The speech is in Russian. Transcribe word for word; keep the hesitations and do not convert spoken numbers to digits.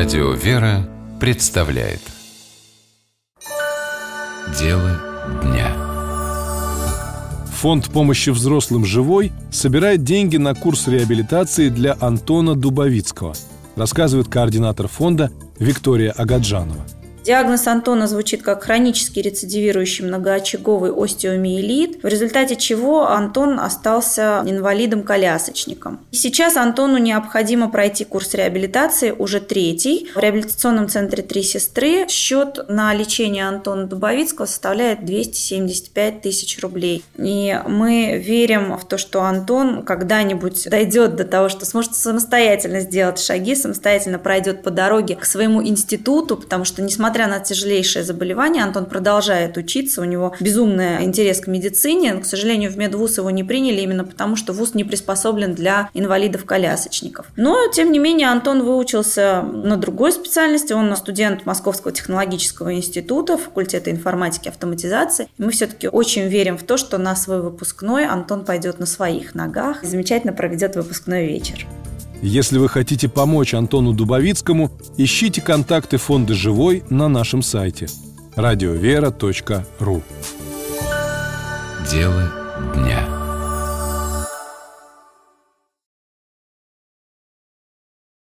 Радио «Вера» представляет Дело дня. Фонд помощи взрослым «Живой» собирает деньги на курс реабилитации для Антона Дубовицкого, рассказывает координатор фонда Виктория Агаджанова. Диагноз Антона звучит как хронически рецидивирующий многоочаговый остеомиелит, в результате чего Антон остался инвалидом-колясочником. Сейчас Антону необходимо пройти курс реабилитации, уже третий. В реабилитационном центре «Три сестры» счет на лечение Антона Дубовицкого составляет двести семьдесят пять тысяч рублей. И мы верим в то, что Антон когда-нибудь дойдет до того, что сможет самостоятельно сделать шаги, самостоятельно пройдет по дороге к своему институту, потому что, несмотря Несмотря на тяжелейшее заболевание, Антон продолжает учиться, у него безумный интерес к медицине, но, к сожалению, в медвуз его не приняли именно потому, что вуз не приспособлен для инвалидов-колясочников. Но, тем не менее, Антон выучился на другой специальности, он студент Московского технологического института, факультета информатики и автоматизации. И мы все-таки очень верим в то, что на свой выпускной Антон пойдет на своих ногах и замечательно проведет выпускной вечер. Если вы хотите помочь Антону Дубовицкому, ищите контакты фонда «Живой» на нашем сайте радиовера точка ру. Дело дня.